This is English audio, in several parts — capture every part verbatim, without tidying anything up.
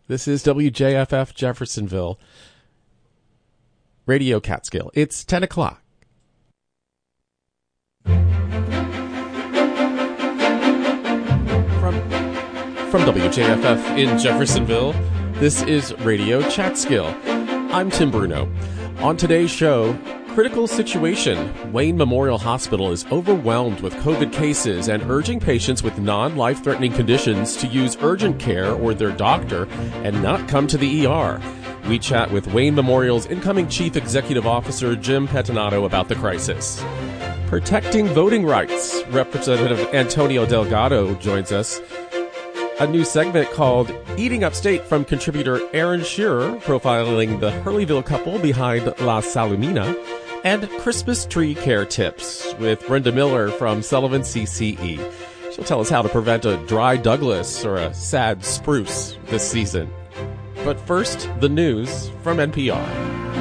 This is W J F F Jeffersonville, Radio Catskill. It's ten o'clock. From, from W J F F in Jeffersonville, this is Radio Catskill. I'm Tim Bruno. On today's show, critical situation. Wayne Memorial Hospital is overwhelmed with COVID cases and urging patients with non-life-threatening conditions to use urgent care or their doctor and not come to the E R. We chat with Wayne Memorial's incoming Chief Executive Officer, Jim Pettinato, about the crisis. Protecting voting rights. Representative Antonio Delgado joins us. A new segment called Eating Upstate from contributor Aaron Shearer, profiling the Hurleyville couple behind La Salumina, and Christmas tree care tips with Brenda Miller from Sullivan C C E. She'll tell us how to prevent a dry Douglas or a sad spruce this season. But first, the news from N P R.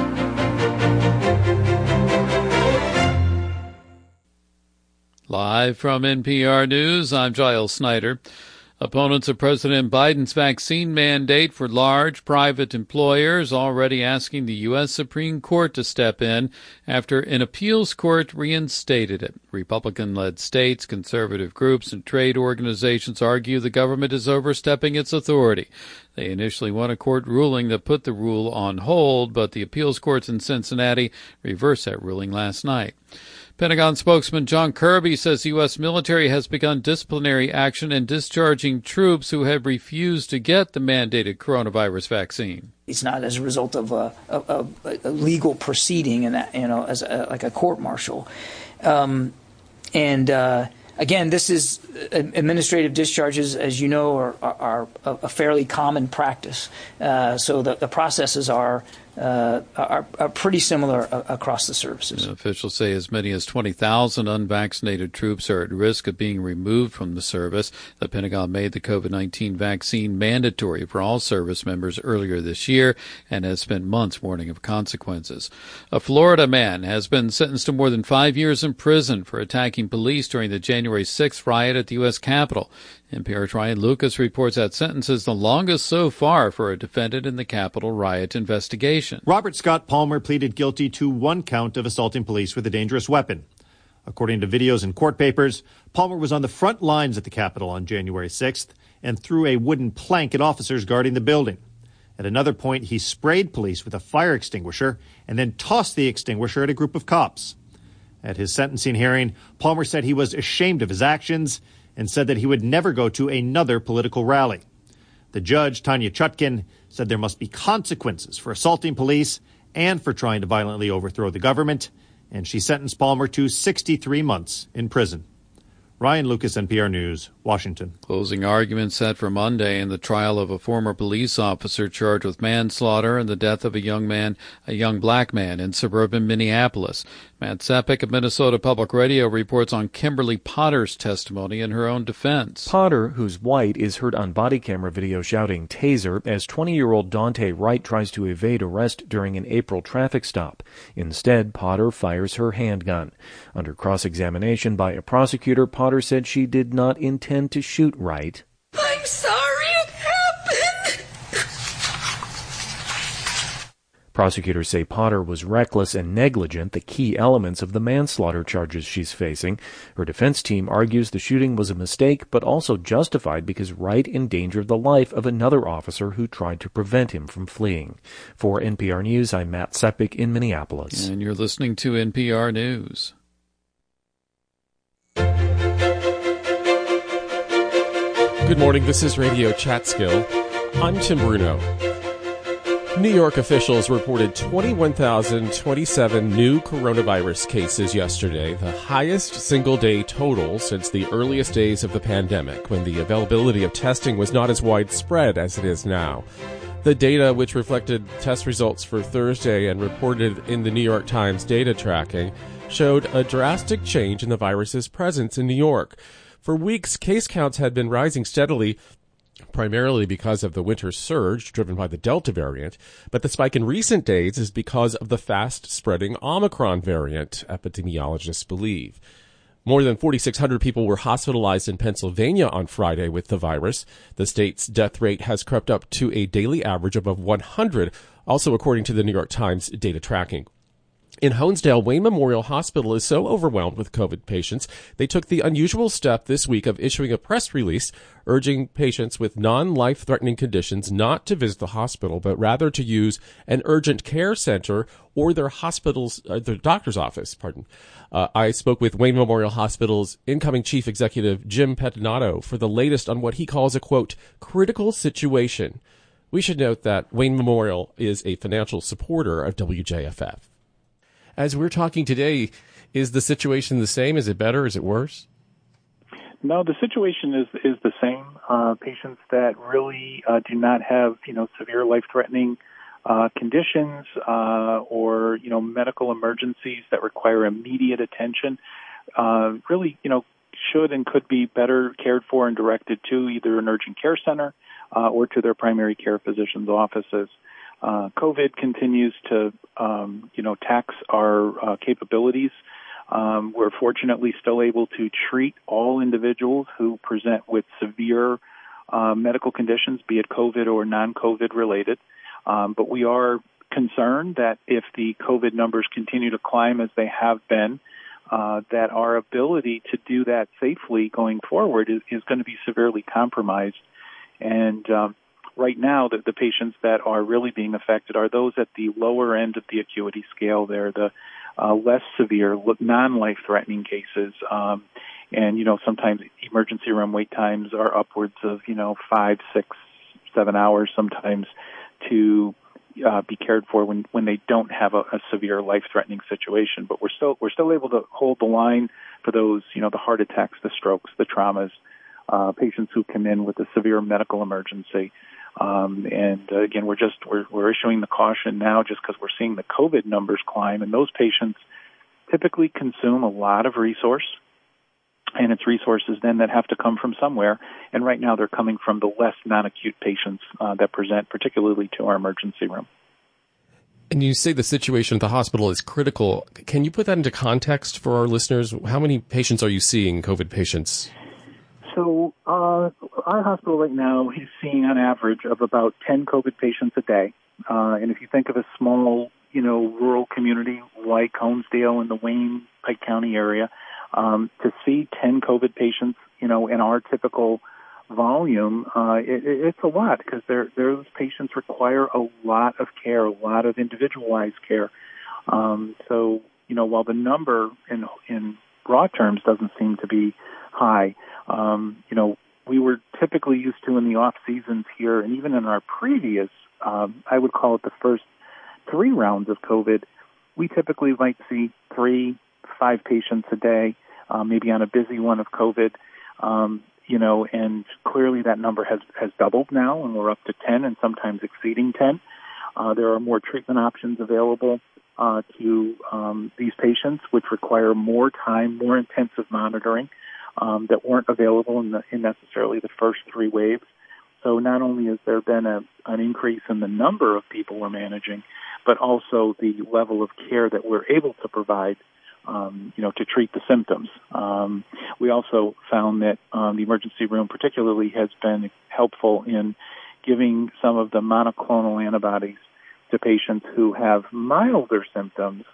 Live from N P R News, I'm Giles Snyder. Opponents of President Biden's vaccine mandate for large private employers already asking the U S Supreme Court to step in after an appeals court reinstated it. Republican-led states, conservative groups, and trade organizations argue the government is overstepping its authority. They initially won a court ruling that put the rule on hold, but the appeals courts in Cincinnati reversed that ruling last night. Pentagon spokesman John Kirby says the U S military has begun disciplinary action in discharging troops who have refused to get the mandated coronavirus vaccine. It's not as a result of a, a, a legal proceeding, and you know, as a, like a court martial. Um, and uh, again, this is administrative discharges, as you know, are, are, are a fairly common practice. Uh, so the, the processes are. Uh, are, are pretty similar uh, across the services. Officials say as many as twenty thousand unvaccinated troops are at risk of being removed from the service. The Pentagon made the COVID nineteen vaccine mandatory for all service members earlier this year and has spent months warning of consequences. A Florida man has been sentenced to more than five years in prison for attacking police during the January sixth riot at the U S Capitol. N P R's Ryan Lucas reports that sentence is the longest so far for a defendant in the Capitol riot investigation. Robert Scott Palmer pleaded guilty to one count of assaulting police with a dangerous weapon. According to videos and court papers, Palmer was on the front lines at the Capitol on January sixth and threw a wooden plank at officers guarding the building. At another point, he sprayed police with a fire extinguisher and then tossed the extinguisher at a group of cops. At his sentencing hearing, Palmer said he was ashamed of his actions and said that he would never go to another political rally. The judge, Tanya Chutkin, said there must be consequences for assaulting police and for trying to violently overthrow the government, and she sentenced Palmer to sixty-three months in prison. Ryan Lucas, N P R News, Washington. Closing arguments set for Monday in the trial of a former police officer charged with manslaughter and the death of a young man, a young black man in suburban Minneapolis. Matt Sepik of Minnesota Public Radio reports on Kimberly Potter's testimony in her own defense. Potter, who's white, is heard on body camera video shouting taser as twenty-year-old Dante Wright tries to evade arrest during an April traffic stop. Instead, Potter fires her handgun. Under cross-examination by a prosecutor, Potter said she did not intend to shoot Wright. I'm sorry it happened. Prosecutors say Potter was reckless and negligent, the key elements of the manslaughter charges she's facing. Her defense team argues the shooting was a mistake, but also justified because Wright endangered the life of another officer who tried to prevent him from fleeing. For N P R News, I'm Matt Sepik in Minneapolis. And you're listening to N P R News. Good morning, this is Radio Catskill. I'm Tim Bruno. New York officials reported twenty-one thousand twenty-seven new coronavirus cases yesterday, the highest single-day total since the earliest days of the pandemic, when the availability of testing was not as widespread as it is now. The data, which reflected test results for Thursday and reported in the New York Times data tracking, showed a drastic change in the virus's presence in New York. For weeks, case counts had been rising steadily, primarily because of the winter surge driven by the Delta variant, but the spike in recent days is because of the fast-spreading Omicron variant, epidemiologists believe. More than forty-six hundred people were hospitalized in Pennsylvania on Friday with the virus. The state's death rate has crept up to a daily average of one hundred, also according to the New York Times data tracking. In Honesdale, Wayne Memorial Hospital is so overwhelmed with COVID patients, they took the unusual step this week of issuing a press release urging patients with non-life-threatening conditions not to visit the hospital, but rather to use an urgent care center or their hospital's, uh, their doctor's office. Pardon. Uh, I spoke with Wayne Memorial Hospital's incoming chief executive, Jim Pettinato, for the latest on what he calls a, quote, critical situation. We should note that Wayne Memorial is a financial supporter of W J F F. As we're talking today, is the situation the same? Is it better? Is it worse? No, the situation is is the same. Uh, patients that really uh, do not have, you know, severe life-threatening uh, conditions uh, or, you know, medical emergencies that require immediate attention, uh, really, you know, should and could be better cared for and directed to either an urgent care center uh, or to their primary care physician's offices. Uh, COVID continues to, um, you know, tax our uh, capabilities. Um, we're fortunately still able to treat all individuals who present with severe uh, medical conditions, be it COVID or non-COVID related. Um, but we are concerned that if the COVID numbers continue to climb as they have been, uh, that our ability to do that safely going forward is, is going to be severely compromised. And um, right now, the, the patients that are really being affected are those at the lower end of the acuity scale. They're the uh, less severe, non-life-threatening cases. Um, and, you know, sometimes emergency room wait times are upwards of, you know, five, six, seven hours sometimes to uh, be cared for when, when they don't have a, a severe life-threatening situation. But we're still we're still able to hold the line for those, you know, the heart attacks, the strokes, the traumas, uh, patients who come in with a severe medical emergency. Um, and uh, again, we're just we're, we're issuing the caution now just because we're seeing the COVID numbers climb, and those patients typically consume a lot of resource, and it's resources then that have to come from somewhere. And right now, they're coming from the less non-acute patients uh, that present, particularly to our emergency room. And you say the situation at the hospital is critical. Can you put that into context for our listeners? How many patients are you seeing, COVID patients? So uh, our hospital right now is seeing an average of about ten COVID patients a day. Uh, and if you think of a small, you know, rural community like Honesdale in the Wayne Pike County area, um, to see ten COVID patients, you know, in our typical volume, uh, it, it's a lot because those patients require a lot of care, a lot of individualized care. Um, so, you know, while the number in in raw terms doesn't seem to be high, Um, you know, we were typically used to in the off seasons here, and even in our previous, um, I would call it the first three rounds of COVID, we typically might see three, five patients a day, uh, maybe on a busy one of COVID, um, you know, and clearly that number has, has doubled now, and we're up to ten and sometimes exceeding ten. Uh, there are more treatment options available uh, to um, these patients, which require more time, more intensive monitoring. Um, that weren't available in, the, in necessarily the first three waves. So not only has there been a, an increase in the number of people we're managing, but also the level of care that we're able to provide, um, you know, to treat the symptoms. Um, we also found that um, the emergency room particularly has been helpful in giving some of the monoclonal antibodies to patients who have milder symptoms,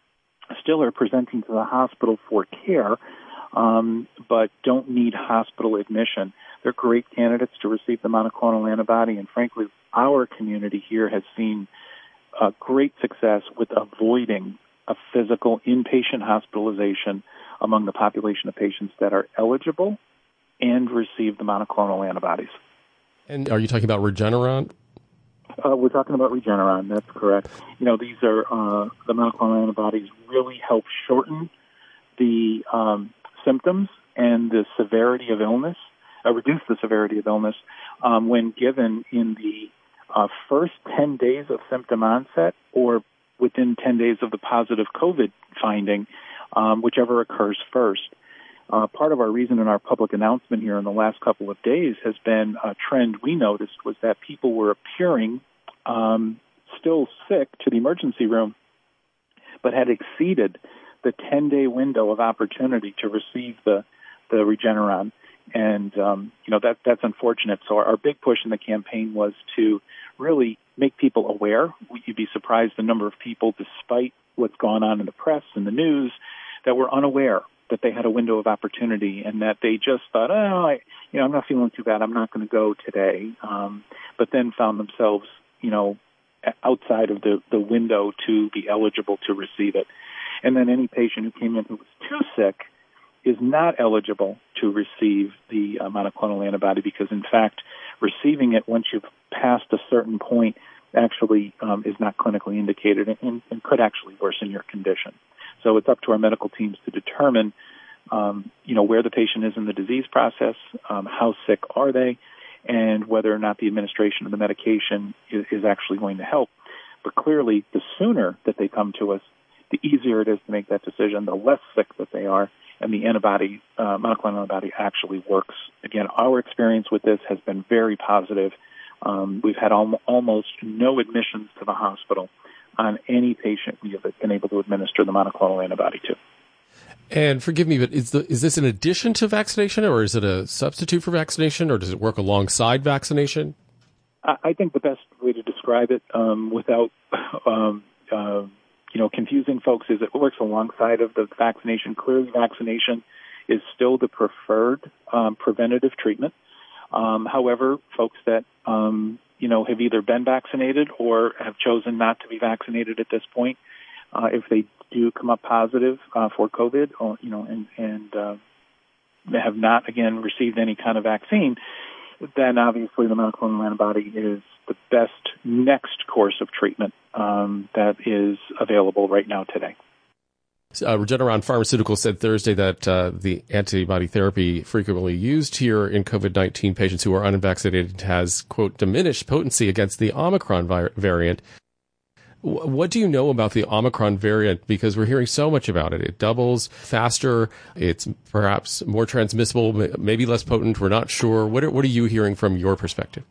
still are presenting to the hospital for care, Um, but don't need hospital admission. They're great candidates to receive the monoclonal antibody, and frankly, our community here has seen uh, great success with avoiding a physical inpatient hospitalization among the population of patients that are eligible and receive the monoclonal antibodies. And are you talking about Regeneron? Uh, we're talking about Regeneron, that's correct. You know, these are, uh, the monoclonal antibodies really help shorten the um, symptoms and the severity of illness, uh, reduce the severity of illness um, when given in the uh, first ten days of symptom onset or within ten days of the positive COVID finding, um, whichever occurs first. Uh, part of our reason in our public announcement here in the last couple of days has been a trend we noticed was that people were appearing um, still sick to the emergency room, but had exceeded the ten-day window of opportunity to receive the, the Regeneron. And, um, you know, that that's unfortunate. So our, our big push in the campaign was to really make people aware. You'd be surprised the number of people, despite what's gone on in the press and the news, that were unaware that they had a window of opportunity and that they just thought, oh, I, you know, I'm not feeling too bad. I'm not going to go today. Um, but then found themselves, you know, outside of the, the window to be eligible to receive it. And then any patient who came in who was too sick is not eligible to receive the uh, monoclonal antibody because, in fact, receiving it once you've passed a certain point actually um, is not clinically indicated and, and could actually worsen your condition. So it's up to our medical teams to determine, um, you know, where the patient is in the disease process, um, how sick are they, and whether or not the administration of the medication is, is actually going to help. But clearly, the sooner that they come to us, the easier it is to make that decision, the less sick that they are, and the antibody, uh, monoclonal antibody actually works. Again, our experience with this has been very positive. Um, we've had al- almost no admissions to the hospital on any patient we have been able to administer the monoclonal antibody to. And forgive me, but is the is this in addition to vaccination, or is it a substitute for vaccination, or does it work alongside vaccination? I, I think the best way to describe it um, without um, uh, you know, confusing folks is it works alongside of the vaccination. Clearly, vaccination is still the preferred um, preventative treatment. Um, however, folks that, um, you know, have either been vaccinated or have chosen not to be vaccinated at this point, uh, if they do come up positive uh, for COVID, or, you know, and, and uh, have not, again, received any kind of vaccine, then obviously the monoclonal antibody is the best next course of treatment um, that is available right now today. Uh, Regeneron Pharmaceuticals said Thursday that uh, the antibody therapy frequently used here in COVID nineteen patients who are unvaccinated has, quote, diminished potency against the Omicron vi- variant. W- what do you know about the Omicron variant? Because we're hearing so much about it. It doubles faster. It's perhaps more transmissible, maybe less potent. We're not sure. What are, what are you hearing from your perspective?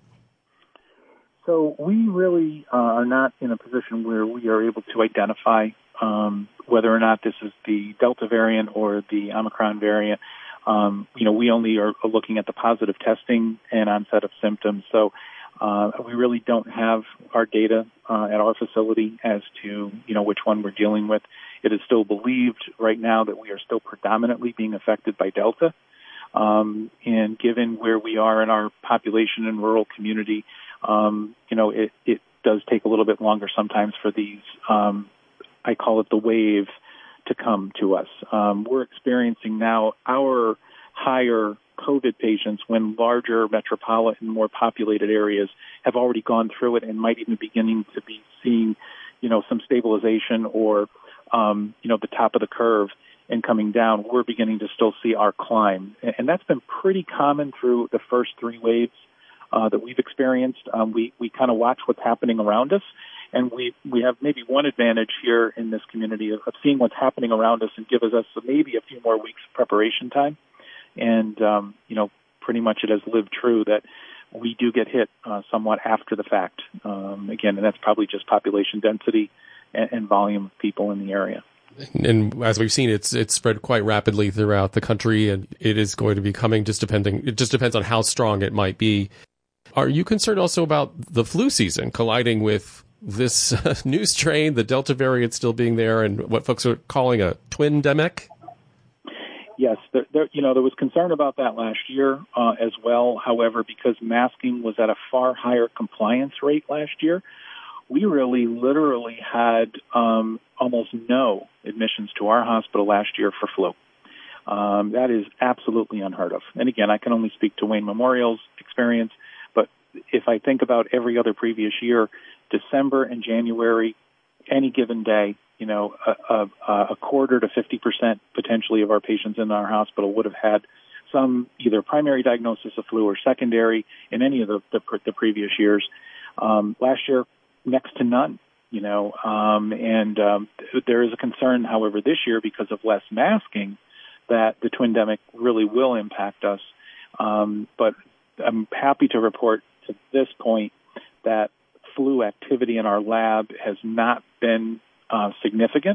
So we really uh, are not in a position where we are able to identify um, whether or not this is the Delta variant or the Omicron variant. Um, you know, we only are looking at the positive testing and onset of symptoms. So uh, we really don't have our data uh, at our facility as to, you know, which one we're dealing with. It is still believed right now that we are still predominantly being affected by Delta. Um, and given where we are in our population and rural community, um, you know, it, it does take a little bit longer sometimes for these, um, I call it the wave, to come to us. Um, we're experiencing now our higher COVID patients when larger metropolitan, more populated areas have already gone through it and might even be beginning to be seeing, you know, some stabilization or, um, you know, the top of the curve and coming down. We're beginning to still see our climb. And that's been pretty common through the first three waves uh, that we've experienced. Um, we, we kind of watch what's happening around us. And we, we have maybe one advantage here in this community of, of seeing what's happening around us and gives us maybe a few more weeks of preparation time. And, um, you know, pretty much it has lived true that we do get hit uh, somewhat after the fact. Um, again, and that's probably just population density and, and volume of people in the area. And as we've seen, it's it's spread quite rapidly throughout the country, and it is going to be coming just depending. It just depends on how strong it might be. Are you concerned also about the flu season colliding with this uh, new strain, the Delta variant still being there, and what folks are calling a twin-demic? Yes, there, there, you know, there was concern about that last year uh, as well. However, because masking was at a far higher compliance rate last year, we really literally had um, almost no admissions to our hospital last year for flu. Um, that is absolutely unheard of. And again, I can only speak to Wayne Memorial's experience, but if I think about every other previous year, December and January, any given day, you know, a, a, a quarter to fifty percent potentially of our patients in our hospital would have had some either primary diagnosis of flu or secondary in any of the, the, the previous years. Um, last year, next to none, you know, um, and um, there is a concern, however, this year because of less masking that the twin-demic really will impact us. Um, but I'm happy to report to this point that flu activity in our lab has not been uh, significant.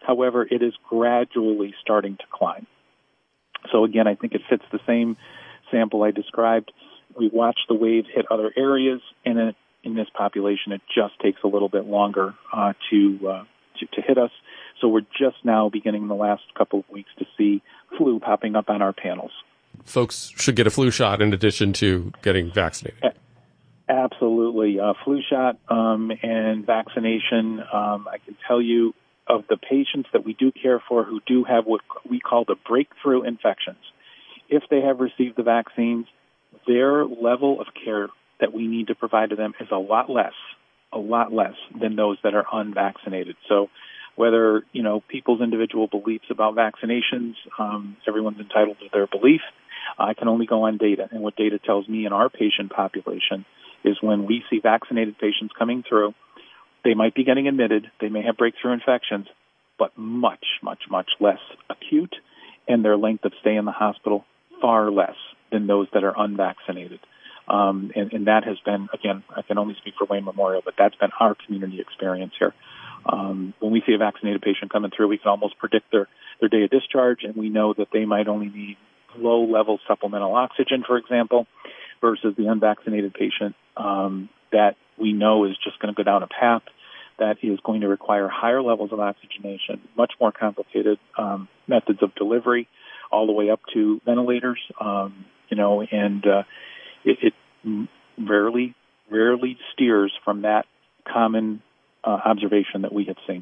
However, it is gradually starting to climb. So again, I think it fits the same sample I described. We watched the wave hit other areas, and in, in this population, it just takes a little bit longer uh, to, uh, to to hit us. So we're just now beginning in the last couple of weeks to see flu popping up on our panels. Folks should get a flu shot in addition to getting vaccinated. A- absolutely. Uh, flu shot um, and vaccination, um, I can tell you, of the patients that we do care for who do have what we call the breakthrough infections, if they have received the vaccines, their level of care that we need to provide to them is a lot less, a lot less than those that are unvaccinated. So whether, you know, people's individual beliefs about vaccinations, um, everyone's entitled to their belief. I can only go on data. And what data tells me in our patient population is when we see vaccinated patients coming through, they might be getting admitted, they may have breakthrough infections, but much, much, much less acute, and their length of stay in the hospital far less than those that are unvaccinated. Um, and, and that has been, again, I can only speak for Wayne Memorial, but that's been our community experience here. Um, when we see a vaccinated patient coming through, we can almost predict their, their day of discharge, and we know that they might only need low-level supplemental oxygen, for example, versus the unvaccinated patient um, that we know is just going to go down a path that is going to require higher levels of oxygenation, much more complicated um, methods of delivery, all the way up to ventilators, um, you know, and uh, it, it rarely, rarely steers from that common uh, observation that we have seen.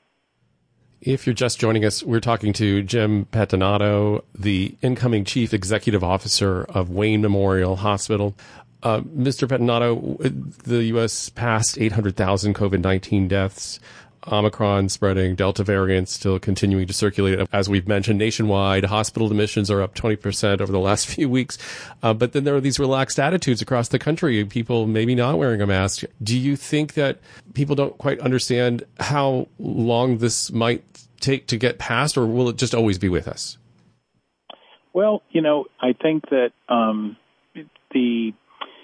If you're just joining us, we're talking to Jim Pettinato, the incoming Chief Executive Officer of Wayne Memorial Hospital. Uh, Mister Pettinato, the U S passed eight hundred thousand COVID nineteen deaths. Omicron spreading, Delta variant still continuing to circulate. As we've mentioned, nationwide, hospital admissions are up twenty percent over the last few weeks. Uh, but then there are these relaxed attitudes across the country, people maybe not wearing a mask. Do you think that people don't quite understand how long this might take to get past, or will it just always be with us? Well, you know, I think that um, the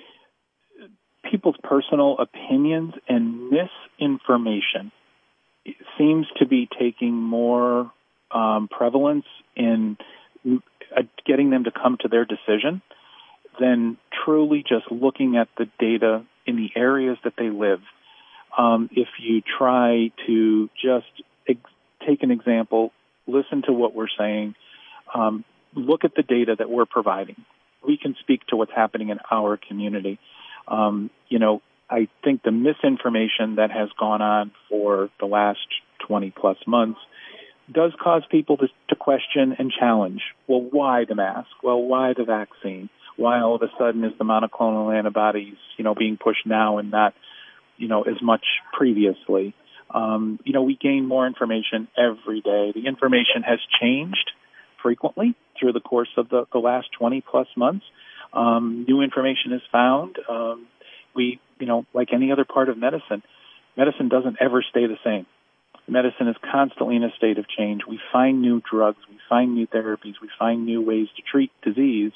people's personal opinions and misinformation seems to be taking more um, prevalence in uh, getting them to come to their decision than truly just looking at the data in the areas that they live. Um, if you try to just ex- take an example, listen to what we're saying, um, look at the data that we're providing. We can speak to what's happening in our community. Um, you know, I think the misinformation that has gone on for the last twenty plus months does cause people to, to question and challenge. Well, why the mask? Well, why the vaccine? Why all of a sudden is the monoclonal antibodies, you know, being pushed now and not, you know, as much previously? Um, you know, we gain more information every day. The information has changed frequently through the course of the, the last twenty plus months. Um, new information is found. Um, we, you know, like any other part of medicine, medicine doesn't ever stay the same. Medicine is constantly in a state of change. We find new drugs, we find new therapies, we find new ways to treat disease.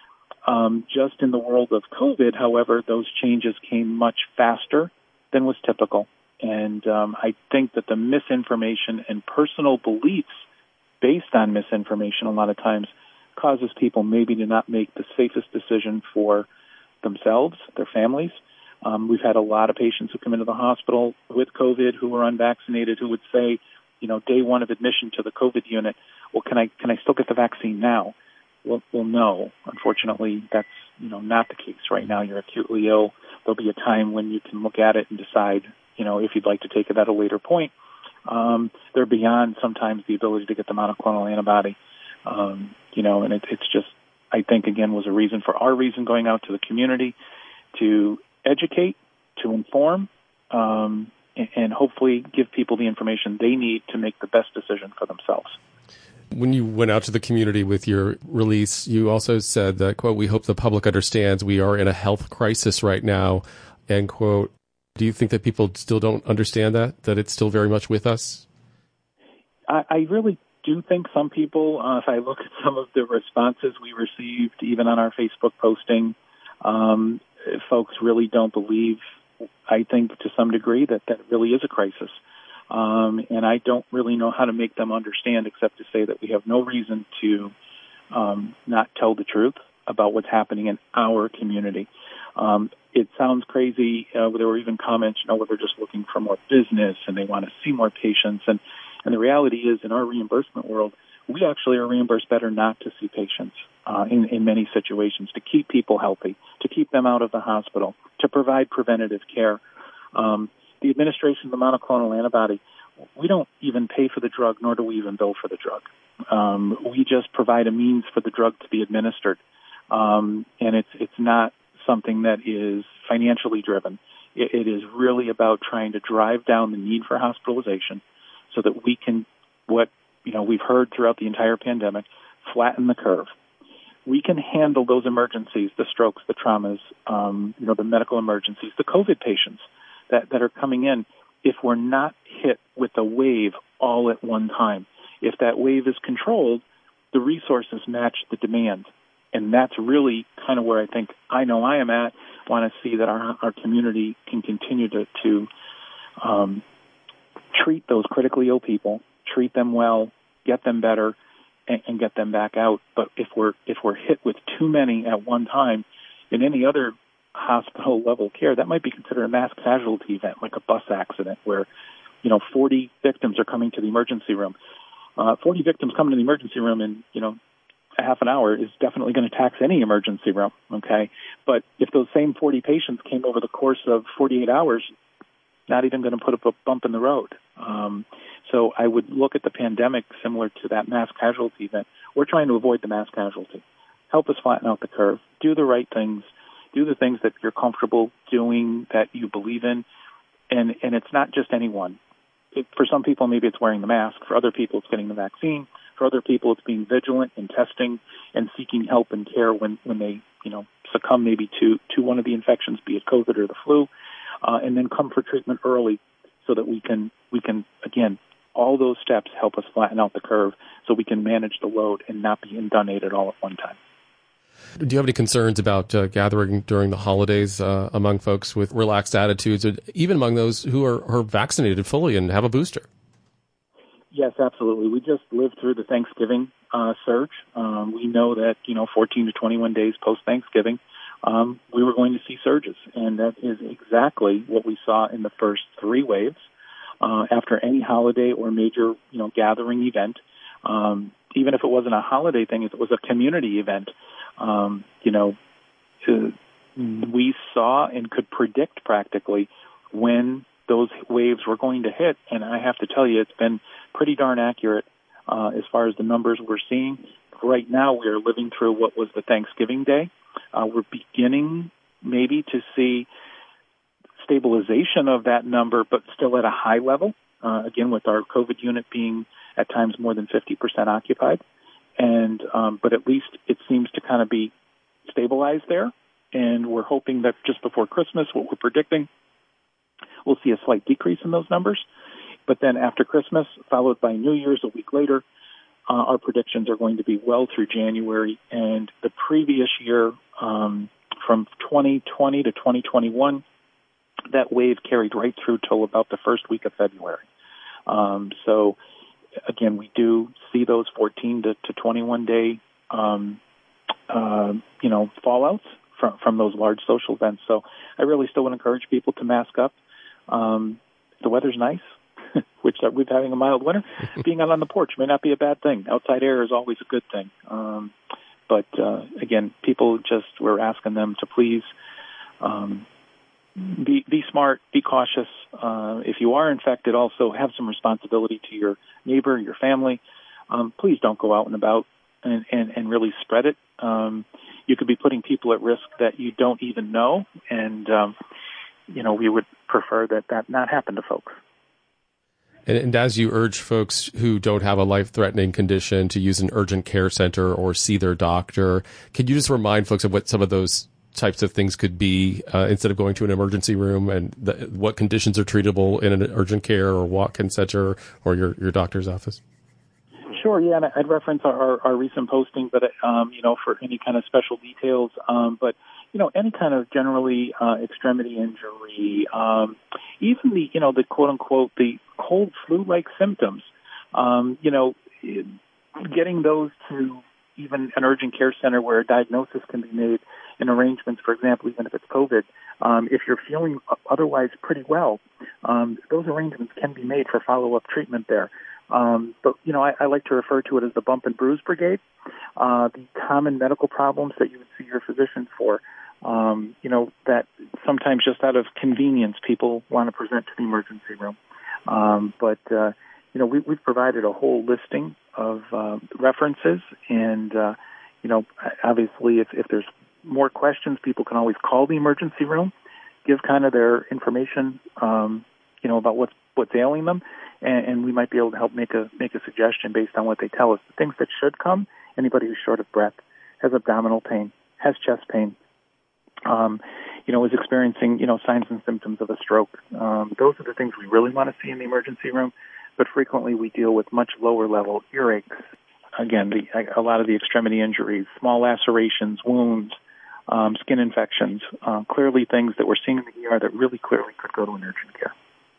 Um, just in the world of COVID, however, those changes came much faster than was typical. And um, I think that the misinformation and personal beliefs based on misinformation a lot of times causes people maybe to not make the safest decision for themselves, their families. Um, we've had a lot of patients who come into the hospital with COVID who are unvaccinated who would say, you know, day one of admission to the COVID unit, well, can I can I still get the vaccine now? Well, well, no. Unfortunately, that's, you know, not the case right now. You're acutely ill. There'll be a time when you can look at it and decide, you know, if you'd like to take it at a later point. Um, they're beyond sometimes the ability to get the monoclonal antibody. Um, you know, and it, it's just, I think, again, was a reason for our reason going out to the community to educate, to inform, um, and, and hopefully give people the information they need to make the best decision for themselves. When you went out to the community with your release, you also said that, quote, "We hope the public understands we are in a health crisis right now," end quote. Do you think that people still don't understand that, that it's still very much with us? I, I really do think some people, uh, if I look at some of the responses we received, even on our Facebook posting, um, folks really don't believe, I think, to some degree, that that really is a crisis. Um, and I don't really know how to make them understand except to say that we have no reason to um, not tell the truth about what's happening in our community. Um, it sounds crazy. Uh, there were even comments, you know, where they're just looking for more business and they want to see more patients. And, and the reality is, in our reimbursement world, we actually are reimbursed better not to see patients uh, in, in many situations, to keep people healthy, to keep them out of the hospital, to provide preventative care. Um, the administration of the monoclonal antibody, we don't even pay for the drug, nor do we even bill for the drug. Um, we just provide a means for the drug to be administered. Um, and it's it's not something that is financially driven. It, it is really about trying to drive down the need for hospitalization so that we can, what you know we've heard throughout the entire pandemic, flatten the curve. We can handle those emergencies, the strokes, the traumas, um, you know, the medical emergencies, the COVID patients that, that are coming in, if we're not hit with a wave all at one time. If that wave is controlled, the resources match the demand. And that's really kind of where I think I know I am at. Want to see that our our community can continue to, to um, treat those critically ill people, treat them well, get them better, and, and get them back out. But if we're if we're hit with too many at one time, in any other hospital level care, that might be considered a mass casualty event, like a bus accident where, you know, forty victims are coming to the emergency room. Uh, forty victims coming to the emergency room in, you know, a half an hour is definitely going to tax any emergency room, okay? But if those same forty patients came over the course of forty-eight hours, not even going to put up a bump in the road. Um, so I would look at the pandemic similar to that mass casualty event. We're trying to avoid the mass casualty. Help us flatten out the curve. Do the right things. Do the things that you're comfortable doing, that you believe in. And, and it's not just anyone. It, for some people, maybe it's wearing the mask. For other people, it's getting the vaccine. For other people, it's being vigilant and testing and seeking help and care when, when they, you know, succumb maybe to, to one of the infections, be it COVID or the flu, uh, and then come for treatment early so that we can, we can, again, all those steps help us flatten out the curve so we can manage the load and not be inundated all at one time. Do you have any concerns about uh, gathering during the holidays uh, among folks with relaxed attitudes, or even among those who are, are vaccinated fully and have a booster? Yes, absolutely. We just lived through the Thanksgiving uh, surge. Um, we know that, you know, fourteen to twenty-one days post-Thanksgiving, um, we were going to see surges. And that is exactly what we saw in the first three waves. Uh, after any holiday or major, you know, gathering event, um, even if it wasn't a holiday thing, if it was a community event, um, you know, uh, we saw and could predict practically when those waves were going to hit. And I have to tell you, it's been pretty darn accurate uh, as far as the numbers we're seeing. Right now, we are living through what was the Thanksgiving day. Uh, we're beginning maybe to see stabilization of that number, but still at a high level, uh, again, with our COVID unit being at times more than fifty percent occupied. And um, but at least it seems to kind of be stabilized there. And we're hoping that just before Christmas, what we're predicting, we'll see a slight decrease in those numbers. But then after Christmas, followed by New Year's a week later, uh, our predictions are going to be well through January. And the previous year, um, from twenty twenty to twenty twenty-one, that wave carried right through till about the first week of February. Um, so, again, we do see those fourteen to twenty-one day, um, uh, you know, fallouts from, from those large social events. So I really still would encourage people to mask up. Um, the weather's nice, which uh, we're having a mild winter. Being out on the porch may not be a bad thing. Outside air is always a good thing. Um, but, uh, again, people just, we're asking them to please um, be, be smart, be cautious. Uh, if you are infected, also have some responsibility to your neighbor, your family. Um, please don't go out and about and, and, and really spread it. Um, you could be putting people at risk that you don't even know. And, um, you know, we would prefer that that not happen to folks. And, and as you urge folks who don't have a life-threatening condition to use an urgent care center or see their doctor, could you just remind folks of what some of those types of things could be uh, instead of going to an emergency room, and the, what conditions are treatable in an urgent care or walk-in center or your, your doctor's office? Sure, yeah, and I'd reference our, our, our recent posting, but, um, you know, for any kind of special details. Um, but, you know, any kind of generally uh, extremity injury, um, even the, you know, the quote-unquote, the cold flu-like symptoms, um, you know, getting those to even an urgent care center where a diagnosis can be made in arrangements, for example, even if it's COVID, um, if you're feeling otherwise pretty well, um, those arrangements can be made for follow-up treatment there. Um, but, you know, I, I like to refer to it as the bump and bruise brigade, uh, the common medical problems that you would see your physician for, um, you know, that sometimes just out of convenience people want to present to the emergency room. Um, but, uh, you know, we, we've provided a whole listing of uh, references, and, uh, you know, obviously if, if there's more questions, people can always call the emergency room, give kind of their information, um, you know, about what's what's ailing them, and, and we might be able to help make a make a suggestion based on what they tell us. The things that should come: anybody who's short of breath, has abdominal pain, has chest pain, um, you know, is experiencing, you know, signs and symptoms of a stroke. Um, those are the things we really want to see in the emergency room. But frequently we deal with much lower level earaches. Again, the, a lot of the extremity injuries, small lacerations, wounds, um, skin infections, uh, clearly things that we're seeing in the E R that really clearly could go to an urgent care.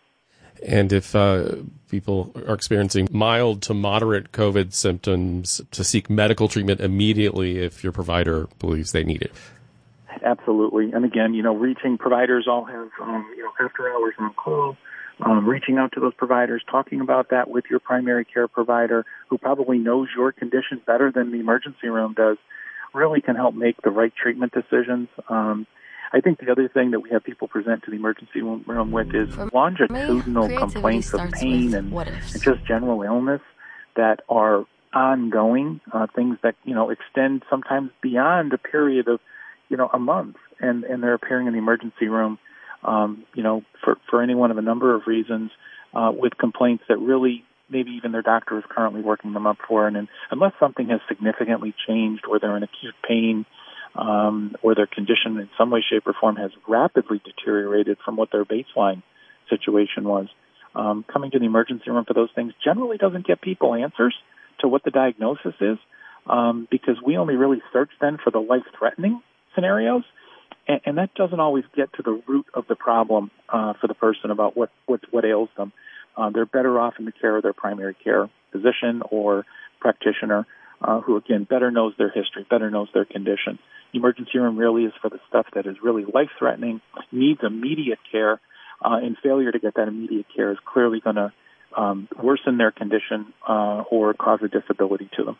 And if uh, people are experiencing mild to moderate COVID symptoms, to seek medical treatment immediately if your provider believes they need it. Absolutely. And again, you know, reaching providers all have, um, you know, after hours on call. Um, reaching out to those providers, talking about that with your primary care provider, who probably knows your condition better than the emergency room does, really can help make the right treatment decisions. Um, I think the other thing that we have people present to the emergency room with is longitudinal me, complaints of pain and, and just general illness that are ongoing, uh, things that, you know, extend sometimes beyond a period of, you know, a month, and, and they're appearing in the emergency room. Um, you know, for, for any one of a number of reasons, uh, with complaints that really maybe even their doctor is currently working them up for. And, and unless something has significantly changed, or they're in acute pain, um, or their condition in some way, shape, or form has rapidly deteriorated from what their baseline situation was, um, coming to the emergency room for those things generally doesn't get people answers to what the diagnosis is, um, because we only really search then for the life-threatening scenarios. And that doesn't always get to the root of the problem uh, for the person about what, what, what ails them. Uh, they're better off in the care of their primary care physician or practitioner, uh, who, again, better knows their history, better knows their condition. The emergency room really is for the stuff that is really life-threatening, needs immediate care, uh, and failure to get that immediate care is clearly going to um, worsen their condition uh, or cause a disability to them.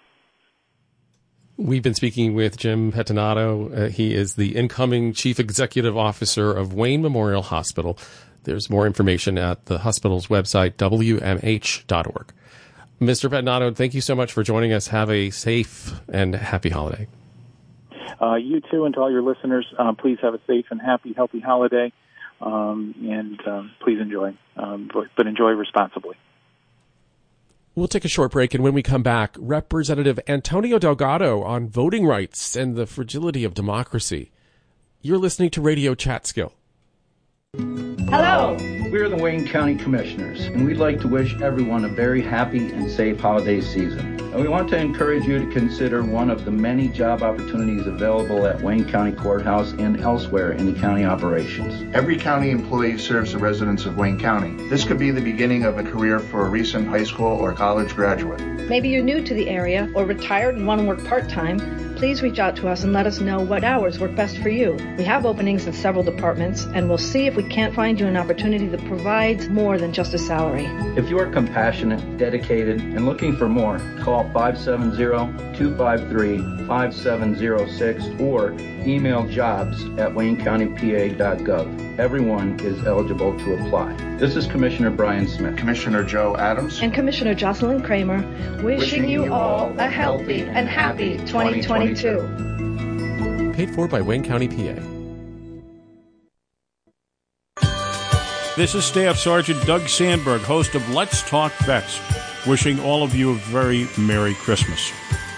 We've been speaking with Jim Pettinato. Uh, he is the incoming Chief Executive Officer of Wayne Memorial Hospital. There's more information at the hospital's website, W M H dot org. Mister Pettinato, thank you so much for joining us. Have a safe and happy holiday. Uh, you too, and to all your listeners, um, please have a safe and happy, healthy holiday, um, and um, please enjoy, um, but, but enjoy responsibly. We'll take a short break, and when we come back, Representative Antonio Delgado on voting rights and the fragility of democracy. You're listening to Radio Chatskill. Hello! We're the Wayne County Commissioners, and we'd like to wish everyone a very happy and safe holiday season. And we want to encourage you to consider one of the many job opportunities available at Wayne County Courthouse and elsewhere in the county operations. Every county employee serves the residents of Wayne County. This could be the beginning of a career for a recent high school or college graduate. Maybe you're new to the area or retired and want to work part-time. Please reach out to us and let us know what hours work best for you. We have openings in several departments, and we'll see if we can't find you an opportunity that provides more than just a salary. If you are compassionate, dedicated, and looking for more, call five seven zero, two five three, five seven zero six or email jobs at wayne county p a dot gov. Everyone is eligible to apply. This is Commissioner Brian Smith, Commissioner Joe Adams, and Commissioner Jocelyn Kramer, wishing, wishing you all a healthy and happy twenty twenty-two. Paid for by Wayne County, P A. This is Staff Sergeant Doug Sandberg, host of Let's Talk Vets, wishing all of you a very Merry Christmas.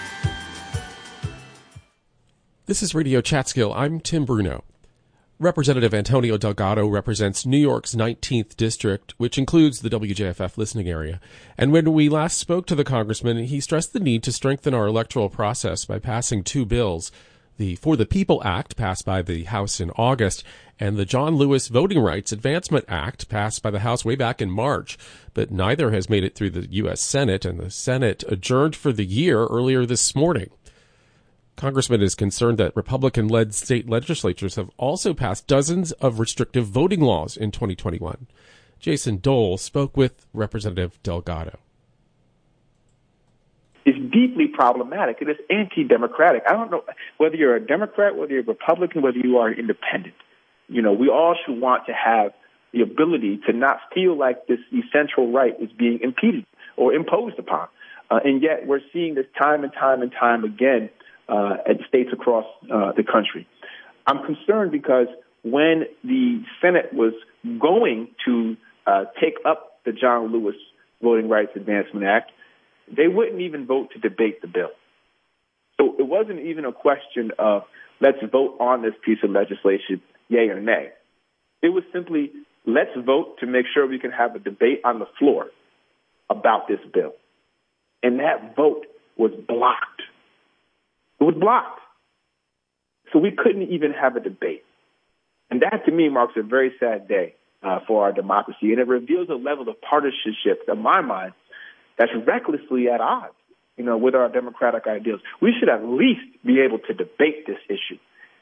This is Radio Chatskill. I'm Tim Bruno. Representative Antonio Delgado represents New York's nineteenth District, which includes the W J F F listening area. And when we last spoke to the congressman, he stressed the need to strengthen our electoral process by passing two bills, the For the People Act, passed by the House in August, and the John Lewis Voting Rights Advancement Act passed by the House way back in March, but neither has made it through the U S Senate, and the Senate adjourned for the year earlier this morning. Congressman is concerned that Republican-led state legislatures have also passed dozens of restrictive voting laws in twenty twenty-one. Jason Dole spoke with Representative Delgado. It's deeply problematic, and it's anti-democratic. I don't know whether you're a Democrat, whether you're a Republican, whether you are an independent. You know, we all should want to have the ability to not feel like this essential right is being impeded or imposed upon. Uh, and yet we're seeing this time and time and time again uh, at states across uh, the country. I'm concerned because when the Senate was going to uh, take up the John Lewis Voting Rights Advancement Act, they wouldn't even vote to debate the bill. So it wasn't even a question of let's vote on this piece of legislation, yay or nay. It was simply let's vote to make sure we can have a debate on the floor about this bill. And that vote was blocked. It was blocked. So we couldn't even have a debate. And that, to me, marks a very sad day uh, for our democracy. And it reveals a level of partisanship, in my mind, that's recklessly at odds, you know, with our democratic ideals. We should at least be able to debate this issue.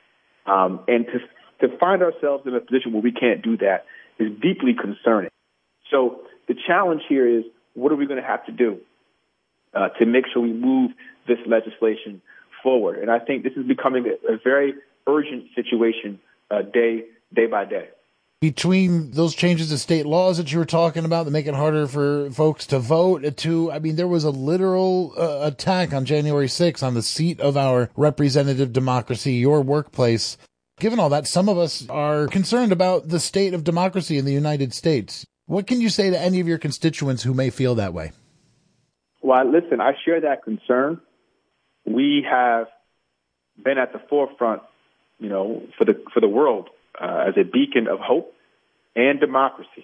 Um, and to, to find ourselves in a position where we can't do that is deeply concerning. So the challenge here is, what are we going to have to do uh, to make sure we move this legislation forward? And I think this is becoming a, a very urgent situation uh, day, day by day. Between those changes to state laws that you were talking about that make it harder for folks to vote, to, I mean, there was a literal uh, attack on January sixth on the seat of our representative democracy, your workplace. Given all that, some of us are concerned about the state of democracy in the United States. What can you say to any of your constituents who may feel that way? Well, listen, I share that concern. We have been at the forefront, you know, for the for the world uh, as a beacon of hope and democracy.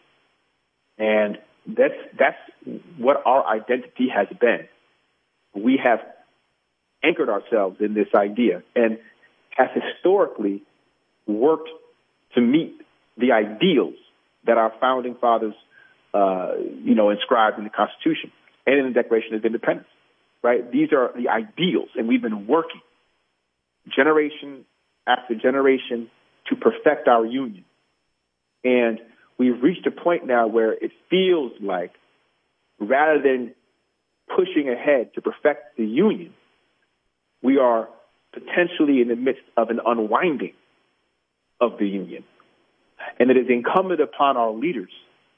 And that's that's what our identity has been. We have anchored ourselves in this idea and have historically worked to meet the ideals that our founding fathers, uh, you know, inscribed in the Constitution and in the Declaration of Independence, right? These are the ideals, and we've been working generation after generation to perfect our union. And we've reached a point now where it feels like rather than pushing ahead to perfect the union, we are potentially in the midst of an unwinding of the union. And it is incumbent upon our leaders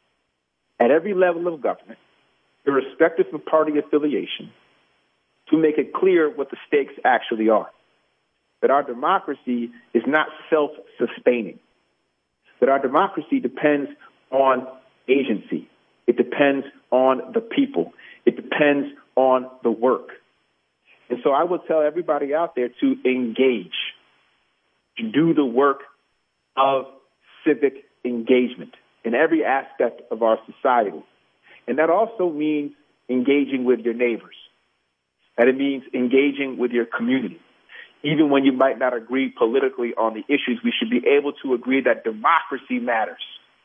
at every level of government, irrespective of party affiliation, to make it clear what the stakes actually are. That our democracy is not self-sustaining. That our democracy depends on agency. It depends on the people. It depends on the work. And so I will tell everybody out there to engage, to do the work of civic engagement in every aspect of our society. And that also means engaging with your neighbors. That it means engaging with your community. Even when you might not agree politically on the issues, we should be able to agree that democracy matters.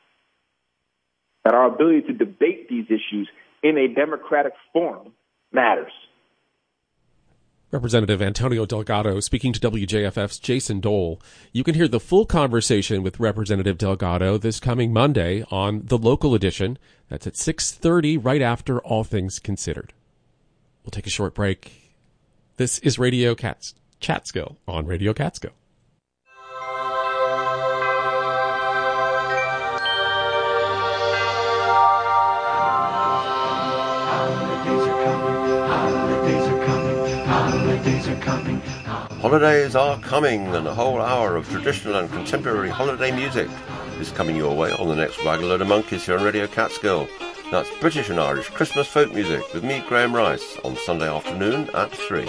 That our ability to debate these issues in a democratic forum matters. Representative Antonio Delgado speaking to W J F F's Jason Dole. You can hear the full conversation with Representative Delgado this coming Monday on the local edition. That's at six thirty, right after All Things Considered. We'll take a short break. This is Radio Cats, Catskill on Radio Catskill. Holidays are coming, and a whole hour of traditional and contemporary holiday music is coming your way on the next Waggle Load of Monkeys here on Radio Catskill. That's British and Irish Christmas folk music with me, Graham Rice, on Sunday afternoon at three.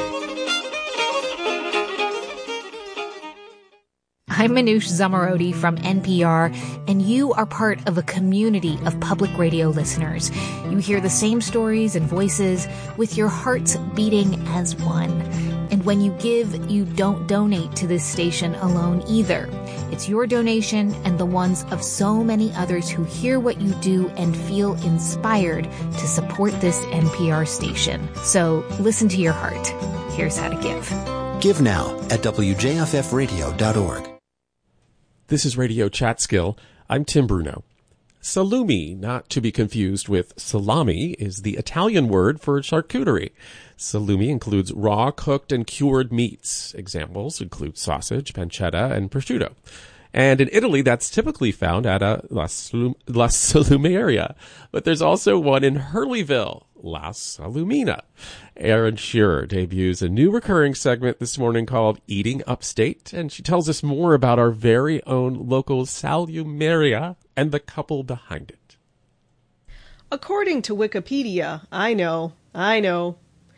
I'm Manoush Zamarodi from N P R, and you are part of a community of public radio listeners. You hear the same stories and voices with your hearts beating as one. And when you give, you don't donate to this station alone either. It's your donation and the ones of so many others who hear what you do and feel inspired to support this N P R station. So listen to your heart. Here's how to give. Give now at W J F F radio dot org. This is Radio Chatskill. I'm Tim Bruno. Salumi, not to be confused with salami, is the Italian word for charcuterie. Salumi includes raw, cooked, and cured meats. Examples include sausage, pancetta, and prosciutto. And in Italy, that's typically found at a La, Salum- La Salumeria. But there's also one in Hurleyville, La Salumina. Erin Shearer debuts a new recurring segment this morning called Eating Upstate, and she tells us more about our very own local Salumeria and the couple behind it. According to Wikipedia, I know, I know.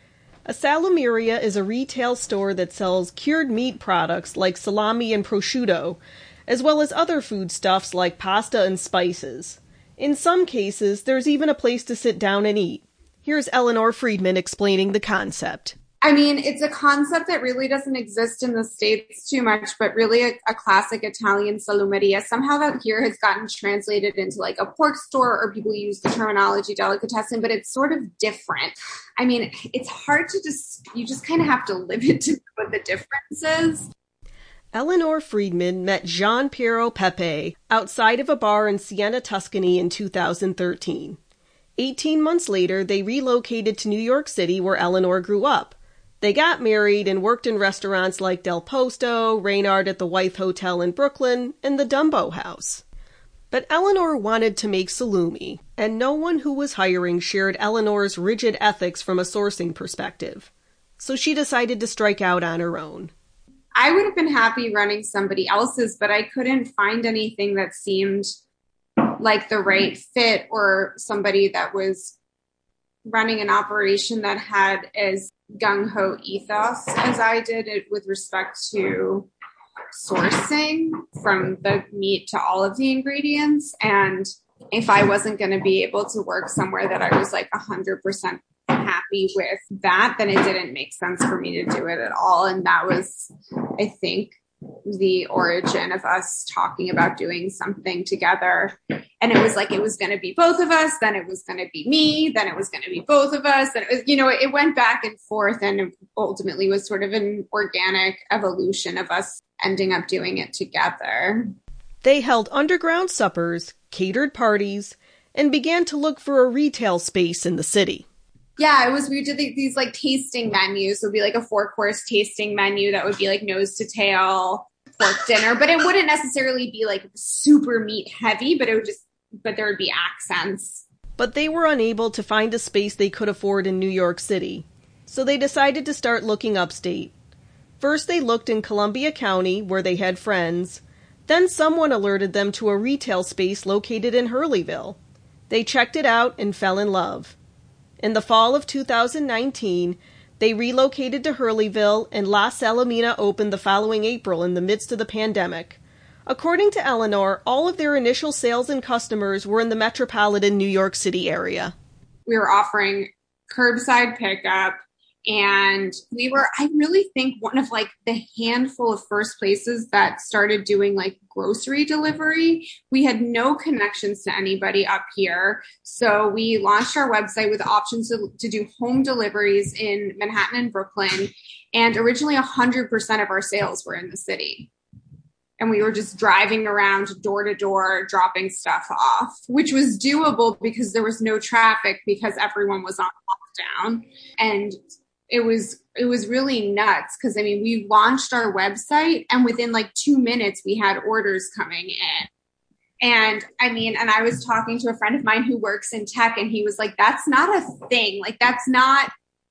A Salumeria is a retail store that sells cured meat products like salami and prosciutto, as well as other foodstuffs like pasta and spices. In some cases, there's even a place to sit down and eat. Here's Eleanor Friedman explaining the concept. I mean, it's a concept that really doesn't exist in the States too much, but really a, a classic Italian salumeria. Somehow that here has gotten translated into like a pork store, or people use the terminology delicatessen, but it's sort of different. I mean, it's hard to just, you just kind of have to live it to know what the difference is. Eleanor Friedman met Gian Piero Pepe outside of a bar in Siena, Tuscany in two thousand thirteen. Eighteen months later, they relocated to New York City, where Eleanor grew up. They got married and worked in restaurants like Del Posto, Reynard at the Wythe Hotel in Brooklyn, and the Dumbo House. But Eleanor wanted to make salumi, and no one who was hiring shared Eleanor's rigid ethics from a sourcing perspective. So she decided to strike out on her own. I would have been happy running somebody else's, but I couldn't find anything that seemed like the right fit, or somebody that was running an operation that had as gung-ho ethos as I did it with respect to sourcing from the meat to all of the ingredients. And if I wasn't going to be able to work somewhere that I was like one hundred percent happy with that, then it didn't make sense for me to do it at all. And that was, I think, the origin of us talking about doing something together. And it was like, it was going to be both of us, then it was going to be me, then it was going to be both of us. And it was, you know, it went back and forth, and it ultimately was sort of an organic evolution of us ending up doing it together. They held underground suppers, catered parties, and began to look for a retail space in the city. Yeah, it was, we did these like tasting menus. It would be like a four course tasting menu that would be like nose to tail pork dinner, but it wouldn't necessarily be like super meat heavy, but it would just, but there would be accents. But they were unable to find a space they could afford in New York City. So they decided to start looking upstate. First, they looked in Columbia County, where they had friends. Then someone alerted them to a retail space located in Hurleyville. They checked it out and fell in love. In the fall of two thousand nineteen, they relocated to Hurleyville, and La Salamina opened the following April in the midst of the pandemic. According to Eleanor, all of their initial sales and customers were in the metropolitan New York City area. We were offering curbside pickup, and we were, I really think, one of like the handful of first places that started doing like grocery delivery. We had no connections to anybody up here. So we launched our website with options to, to do home deliveries in Manhattan and Brooklyn. And originally one hundred percent of our sales were in the city. And we were just driving around door to door, dropping stuff off, which was doable because there was no traffic because everyone was on lockdown. And it was, it was really nuts because, I mean, we launched our website and within like two minutes we had orders coming in. And I mean, and I was talking to a friend of mine who works in tech, and he was like, that's not a thing. Like, that's not,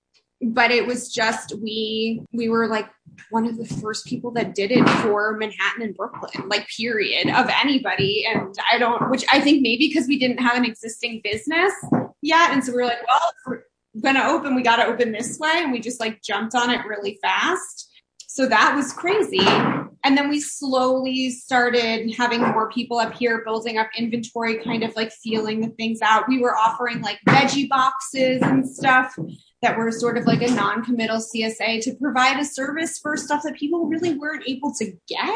but it was just, we, we were like one of the first people that did it for Manhattan and Brooklyn, like period, of anybody. And I don't, which I think maybe because we didn't have an existing business yet. And so we were like, well, we're going to open, we got to open this way. And we just like jumped on it really fast. So that was crazy. And then we slowly started having more people up here, building up inventory, kind of like feeling the things out. We were offering like veggie boxes and stuff that were sort of like a non-committal C S A to provide a service for stuff that people really weren't able to get.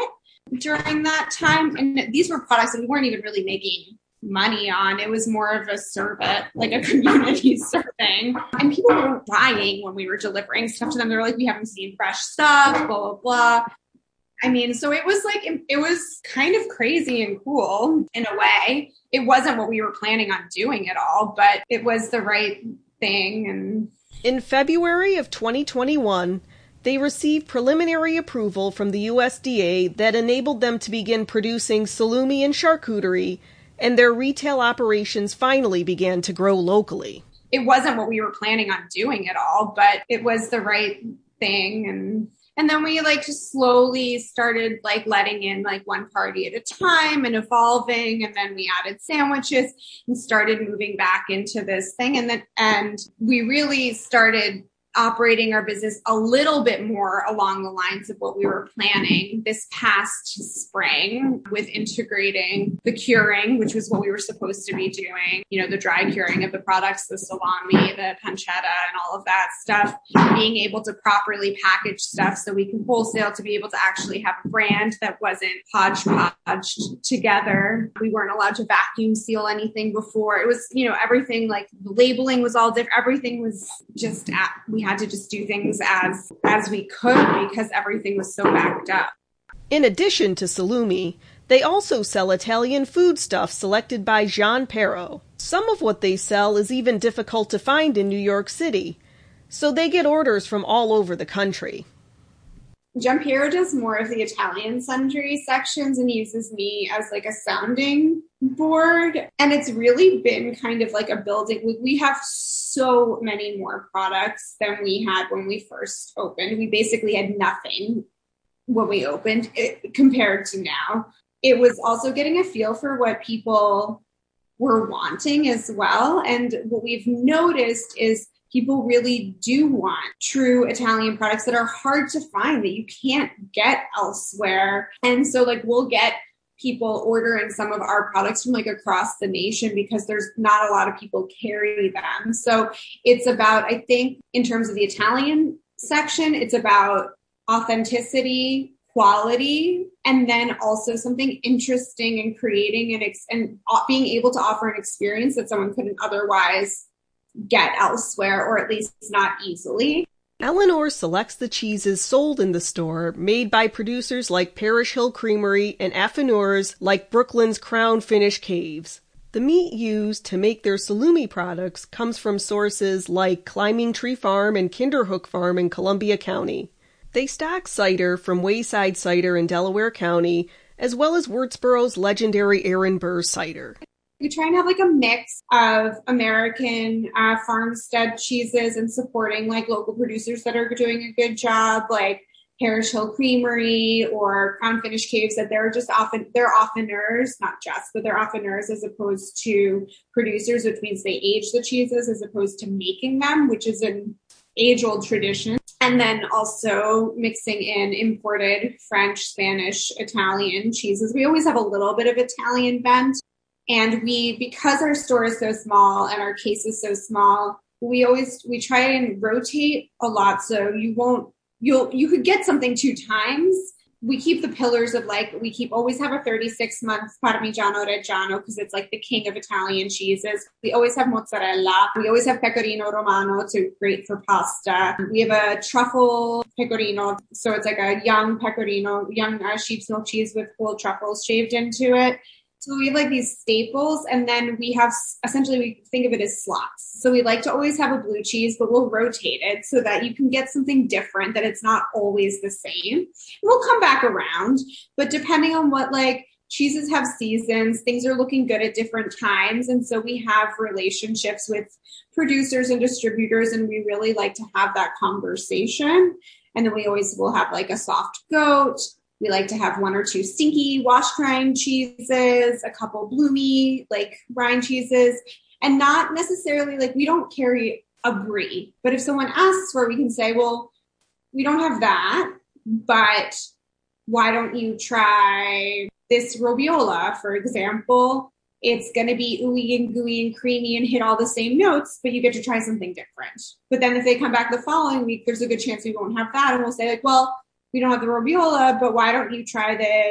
during that time. And these were products that we weren't even really making money on. It was more of a service, like a community serving. And people were buying when we were delivering stuff to them. They were like, we haven't seen fresh stuff, blah, blah, blah. I mean, so it was like, it was kind of crazy and cool in a way. It wasn't what we were planning on doing at all, but it was the right thing. And in February of twenty twenty-one, they received preliminary approval from the U S D A that enabled them to begin producing salumi and charcuterie, and their retail operations finally began to grow locally. It wasn't what we were planning on doing at all, but it was the right thing. And And then we like just slowly started like letting in like one party at a time and evolving. And then we added sandwiches and started moving back into this thing. And then, and we really started operating our business a little bit more along the lines of what we were planning this past spring with integrating the curing, which was what we were supposed to be doing, you know, the dry curing of the products, the salami, the pancetta, and all of that stuff, being able to properly package stuff so we can wholesale, to be able to actually have a brand that wasn't hodgepodged together. We weren't allowed to vacuum seal anything before. It was, you know, everything, like the labeling was all different. Everything was just at, we had to just do things as as we could because everything was so backed up. In addition to salumi, they also sell Italian foodstuffs selected by Gian Pero. Some of what they sell is even difficult to find in New York City, so they get orders from all over the country. Gian Pero does more of the Italian sundry sections and uses me as like a sounding board. And it's really been kind of like a building. We, we have so many more products than we had when we first opened. We basically had nothing when we opened it, compared to now. It was also getting a feel for what people were wanting as well. And what we've noticed is people really do want true Italian products that are hard to find, that you can't get elsewhere. And so like we'll get people ordering some of our products from like across the nation because there's not a lot of people carry them. So it's about, I think in terms of the Italian section, it's about authenticity, quality, and then also something interesting and creating and, ex- and being able to offer an experience that someone couldn't otherwise get elsewhere, or at least not easily. Eleanor selects the cheeses sold in the store, made by producers like Parish Hill Creamery and affineurs like Brooklyn's Crown Finish Caves. The meat used to make their salumi products comes from sources like Climbing Tree Farm and Kinderhook Farm in Columbia County. They stock cider from Wayside Cider in Delaware County, as well as Wurtsboro's legendary Aaron Burr cider. We try and have like a mix of American uh, farmstead cheeses and supporting like local producers that are doing a good job, like Parish Hill Creamery or Crown Finish Caves, that they're just often, they're ofteners, not just, but they're ofteners as opposed to producers, which means they age the cheeses as opposed to making them, which is an age-old tradition. And then also mixing in imported French, Spanish, Italian cheeses. We always have a little bit of Italian bent. And we, because our store is so small and our case is so small, we always, we try and rotate a lot. So you won't, you'll, you could get something two times. We keep the pillars of like, we keep always have a thirty-six month Parmigiano Reggiano because it's like the king of Italian cheeses. We always have mozzarella. We always have pecorino romano, so great for pasta. We have a truffle pecorino. So it's like a young pecorino, young uh, sheep's milk cheese with whole truffles shaved into it. So we have like these staples, and then we have essentially, we think of it as slots. So we like to always have a blue cheese, but we'll rotate it so that you can get something different, that it's not always the same. We'll come back around, but depending on what like cheeses have seasons, things are looking good at different times. And so we have relationships with producers and distributors, and we really like to have that conversation. And then we always will have like a soft goat. We like to have one or two stinky washed rind cheeses, a couple bloomy like rind cheeses, and not necessarily like we don't carry a brie. But if someone asks for it, we can say, well, we don't have that, but why don't you try this robiola, for example? It's going to be ooey and gooey and creamy and hit all the same notes, but you get to try something different. But then if they come back the following week, there's a good chance we won't have that. And we'll say like, well, we don't have the robiola, but why don't you try this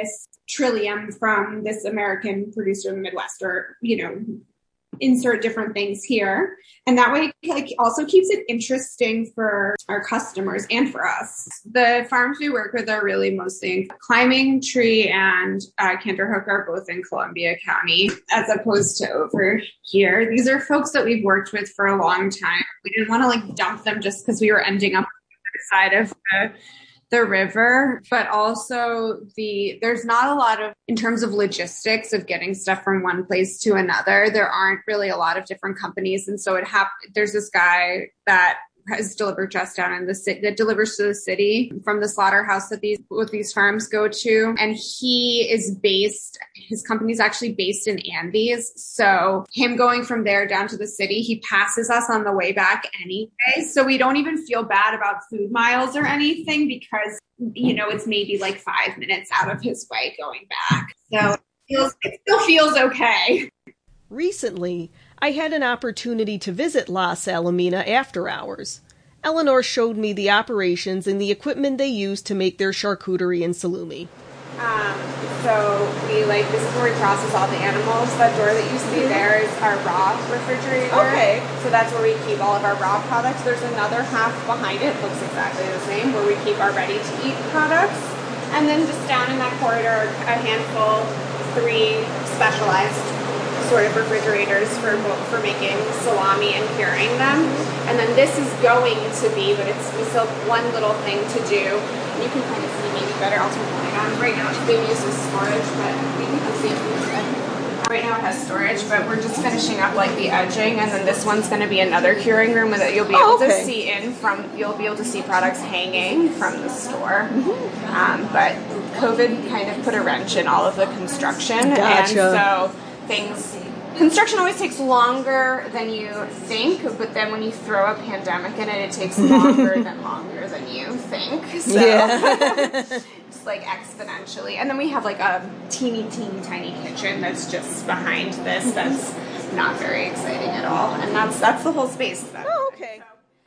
Trillium from this American producer in the Midwest, or, you know, insert different things here. And that way, like, also keeps it interesting for our customers and for us. The farms we work with are really mostly Climbing Tree and uh, Kinderhook are both in Columbia County, as opposed to over here. These are folks that we've worked with for a long time. We didn't want to like dump them just because we were ending up on the other side of the the river, but also the, there's not a lot of, in terms of logistics of getting stuff from one place to another, there aren't really a lot of different companies. And so it hap- there's this guy that has delivered just down in the city, that delivers to the city from the slaughterhouse that these, what these farms go to. And he is based, his company is actually based in Andes. So him going from there down to the city, he passes us on the way back anyway. So we don't even feel bad about food miles or anything because, you know, it's maybe like five minutes out of his way going back. So it, feels, it still feels okay. Recently, I had an opportunity to visit La Salamina after hours. Eleanor showed me the operations and the equipment they use to make their charcuterie and salumi. Um, so we like, this is where we process all the animals. That door that you see there is our raw refrigerator. Okay. So that's where we keep all of our raw products. There's another half behind it, looks exactly the same, where we keep our ready-to-eat products. And then just down in that corridor, a handful, three specialized sort of refrigerators for for making salami and curing them. And then this is going to be, but it's we still have one little thing to do. You can kind of see maybe better. I'll turn the light on. Right now it's being used as storage, but we can see it from this way. Right now it has storage, but we're just finishing up like the edging, and then this one's going to be another curing room that you'll be able oh, okay. to see in from. You'll be able to see products hanging from the store. Mm-hmm. Um, but COVID kind of put a wrench in all of the construction, gotcha. and so things. Construction always takes longer than you think, but then when you throw a pandemic in it, it takes longer than longer than you think. So yeah. It's like exponentially. And then we have like a teeny, teeny, tiny kitchen that's just behind this that's not very exciting at all. And that's that's the whole space. Oh, okay.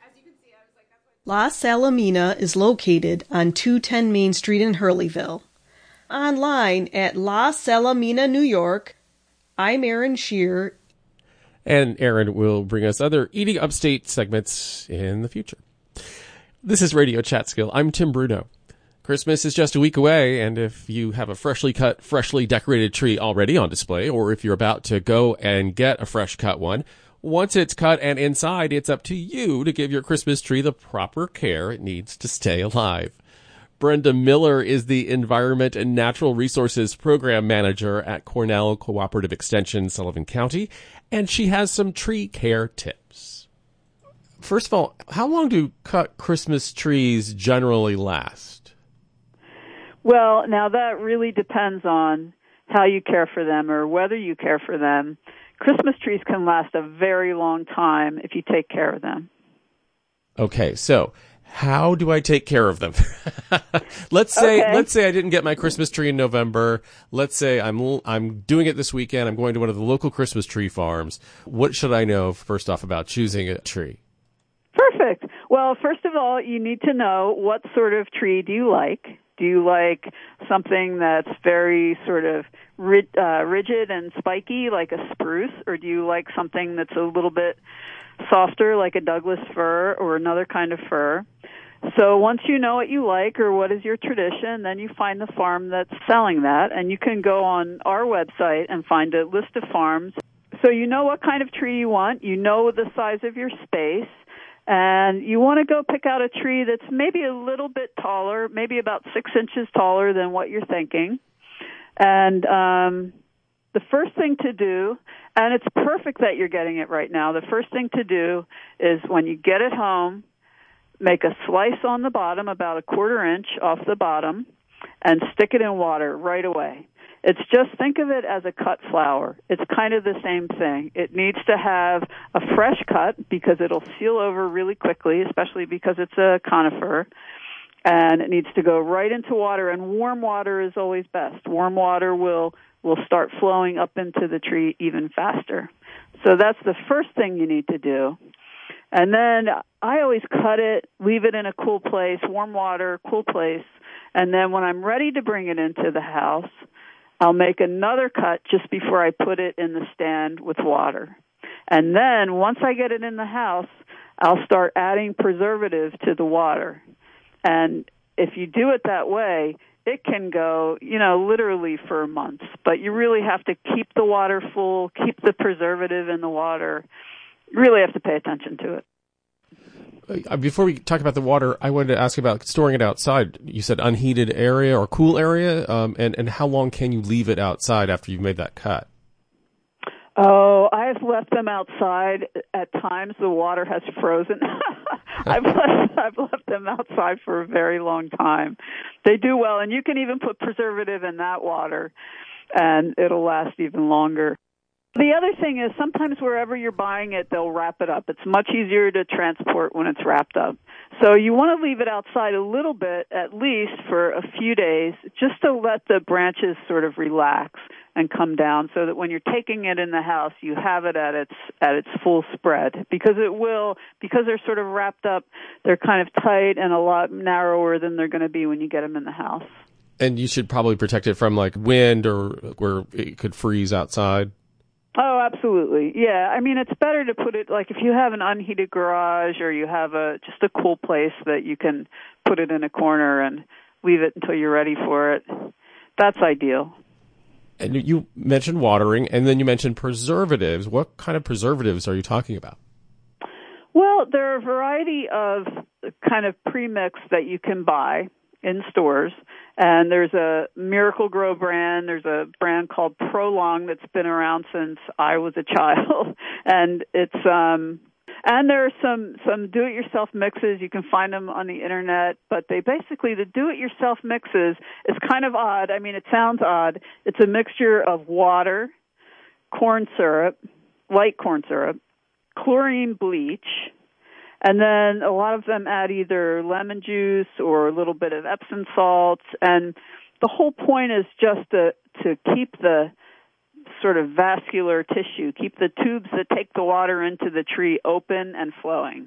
La Salamina is located on two ten Main Street in Hurleyville. Online at La Salamina, New York. I'm Aaron Shear. And Aaron will bring us other Eating Upstate segments in the future. This is Radio Chatskill. I'm Tim Bruno. Christmas is just a week away, and if you have a freshly cut, freshly decorated tree already on display, or if you're about to go and get a fresh cut one, once it's cut and inside, it's up to you to give your Christmas tree the proper care it needs to stay alive. Brenda Miller is the Environment and Natural Resources Program Manager at Cornell Cooperative Extension, Sullivan County, and she has some tree care tips. First of all, how long do cut Christmas trees generally last? Well, now that really depends on how you care for them or whether you care for them. Christmas trees can last a very long time if you take care of them. Okay, so how do I take care of them? let's say okay. let's say I didn't get my Christmas tree in November. Let's say I'm I'm doing it this weekend. I'm going to one of the local Christmas tree farms. What should I know first off about choosing a tree? Perfect. Well, first of all, you need to know what sort of tree do you like. Do you like something that's very sort of rid, uh, rigid and spiky like a spruce, or do you like something that's a little bit softer like a Douglas fir or another kind of fir? So once you know what you like or what is your tradition, then you find the farm that's selling that, and you can go on our website and find a list of farms. So you know what kind of tree you want, you know the size of your space, and you want to go pick out a tree that's maybe a little bit taller, maybe about six inches taller than what you're thinking. And um, the first thing to do, and it's perfect that you're getting it right now, the first thing to do is when you get it home, make a slice on the bottom, about a quarter inch off the bottom, and stick it in water right away. It's just, think of it as a cut flower. It's kind of the same thing. It needs to have a fresh cut because it'll seal over really quickly, especially because it's a conifer. And it needs to go right into water, and warm water is always best. Warm water will, will start flowing up into the tree even faster. So that's the first thing you need to do. And then I always cut it, leave it in a cool place, warm water, cool place. And then when I'm ready to bring it into the house, I'll make another cut just before I put it in the stand with water. And then once I get it in the house, I'll start adding preservative to the water. And if you do it that way, it can go, you know, literally for months. But you really have to keep the water full, keep the preservative in the water. You really have to pay attention to it. Before we talk about the water, I wanted to ask about storing it outside. You said unheated area or cool area, um, and, and how long can you leave it outside after you've made that cut? Oh, I've left them outside. At times, the water has frozen. I've left, I've left them outside for a very long time. They do well, and you can even put preservative in that water, and it'll last even longer. The other thing is sometimes wherever you're buying it, they'll wrap it up. It's much easier to transport when it's wrapped up. So you want to leave it outside a little bit, at least for a few days, just to let the branches sort of relax and come down so that when you're taking it in the house, you have it at its at its full spread. Because it will, because they're sort of wrapped up, they're kind of tight and a lot narrower than they're going to be when you get them in the house. And you should probably protect it from like wind or where it could freeze outside. Oh, absolutely. Yeah. I mean, it's better to put it, like, if you have an unheated garage or you have a just a cool place that you can put it in a corner and leave it until you're ready for it. That's ideal. And you mentioned watering, and then you mentioned preservatives. What kind of preservatives are you talking about? Well, there are a variety of kind of premix that you can buy in stores. And there's a Miracle-Gro brand. There's a brand called Prolong that's been around since I was a child. And it's um and there are some some do-it-yourself mixes. You can find them on the internet, but they basically the do-it-yourself mixes is kind of odd. I mean, it sounds odd. It's a mixture of water, corn syrup, light corn syrup, chlorine bleach, and then a lot of them add either lemon juice or a little bit of Epsom salts. And the whole point is just to, to keep the sort of vascular tissue, keep the tubes that take the water into the tree open and flowing.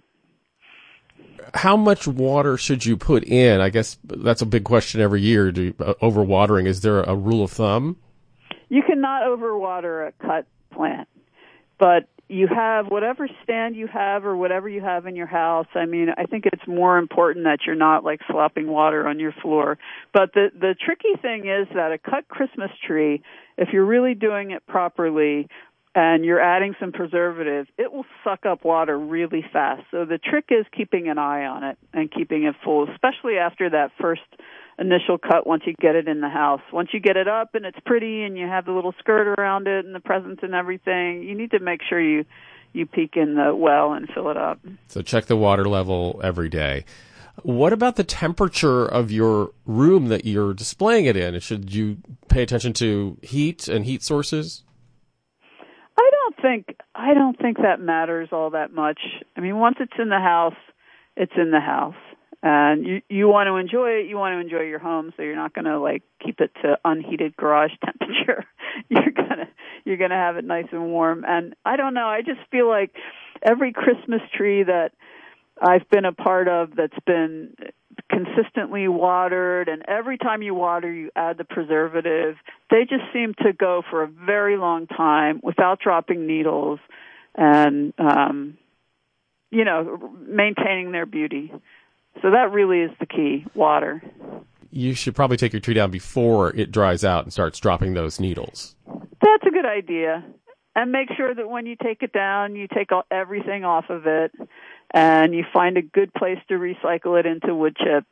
How much water should you put in? I guess that's a big question every year. Do you, uh, overwatering, is there a rule of thumb? You cannot overwater a cut plant, but you have whatever stand you have or whatever you have in your house. I mean, I think it's more important that you're not like slopping water on your floor. But the, the tricky thing is that a cut Christmas tree, if you're really doing it properly and you're adding some preservative, it will suck up water really fast. So the trick is keeping an eye on it and keeping it full, especially after that first initial cut once you get it in the house. Once you get it up and it's pretty and you have the little skirt around it and the presents and everything, you need to make sure you, you peek in the well and fill it up. So check the water level every day. What about the temperature of your room that you're displaying it in? Should you pay attention to heat and heat sources? I don't think I don't think that matters all that much. I mean, once it's in the house, it's in the house. And you you want to enjoy it, you want to enjoy your home, so you're not going to like keep it to unheated garage temperature. You're going to you're going to have it nice and warm. And I don't know, I just feel like every Christmas tree that I've been a part of that's been consistently watered, and every time you water, you add the preservative, they just seem to go for a very long time without dropping needles and, um, you know, maintaining their beauty. So that really is the key, water. You should probably take your tree down before it dries out and starts dropping those needles. That's a good idea. And make sure that when you take it down, you take all, everything off of it, and you find a good place to recycle it into wood chips.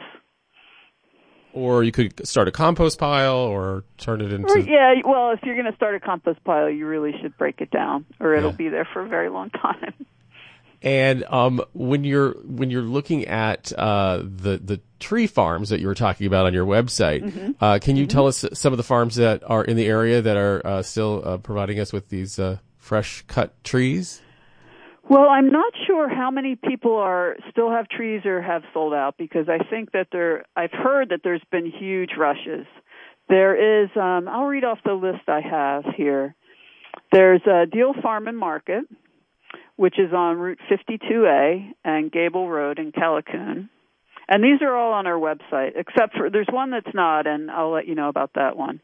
Or you could start a compost pile or turn it into... Or, yeah, well, if you're going to start a compost pile, you really should break it down, or it'll yeah. be there for a very long time. And um, when you're when you're looking at uh, the the tree farms that you were talking about on your website, mm-hmm. uh, can you mm-hmm. tell us some of the farms that are in the area that are uh, still uh, providing us with these uh, fresh cut trees? Well, I'm not sure how many people are still have trees or have sold out, because I think that there. I've heard that there's been huge rushes. There is. Um, I'll read off the list I have here. There's uh, Deal Farm and Market, which is on Route fifty-two A and Gable Road in Callicoon. And these are all on our website, except for there's one that's not, and I'll let you know about that one.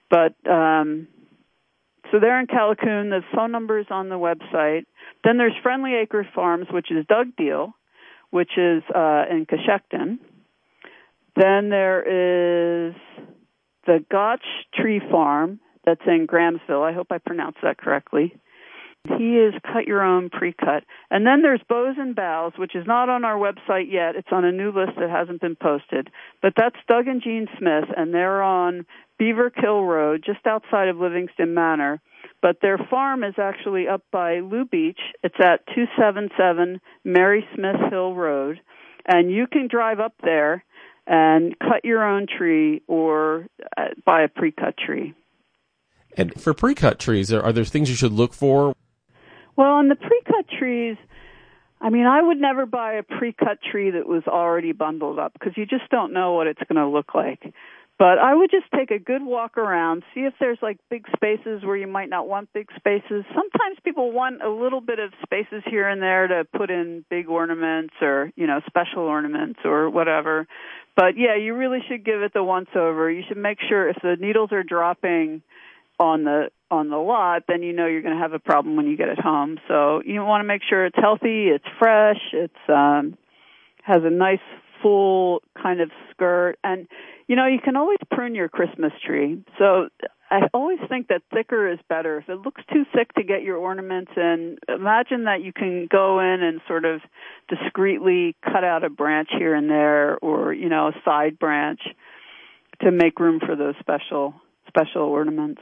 But um, so they're in Callicoon. The phone number is on the website. Then there's Friendly Acres Farms, which is Doug Deal, which is uh, in Coshocton. Then there is the Gotch Tree Farm that's in Grahamsville. I hope I pronounced that correctly. He is cut your own pre-cut. And then there's Bows and Boughs, which is not on our website yet. It's on a new list that hasn't been posted. But that's Doug and Jean Smith, and they're on Beaver Kill Road, just outside of Livingston Manor. But their farm is actually up by Lou Beach. It's at two seventy-seven Mary Smith Hill Road. And you can drive up there and cut your own tree or uh, buy a pre-cut tree. And for pre-cut trees, are, are there things you should look for? Well, on the pre-cut trees, I mean, I would never buy a pre-cut tree that was already bundled up because you just don't know what it's going to look like. But I would just take a good walk around, see if there's like big spaces where you might not want big spaces. Sometimes people want a little bit of spaces here and there to put in big ornaments or, you know, special ornaments or whatever. But yeah, you really should give it the once over. You should make sure if the needles are dropping on the on the lot, then you know you're going to have a problem when you get it home. So you want to make sure it's healthy, it's fresh, it's um, has a nice full kind of skirt, and you know you can always prune your Christmas tree. So I always think that thicker is better. If it looks too thick to get your ornaments in, imagine that you can go in and sort of discreetly cut out a branch here and there, or you know a side branch to make room for those special special ornaments.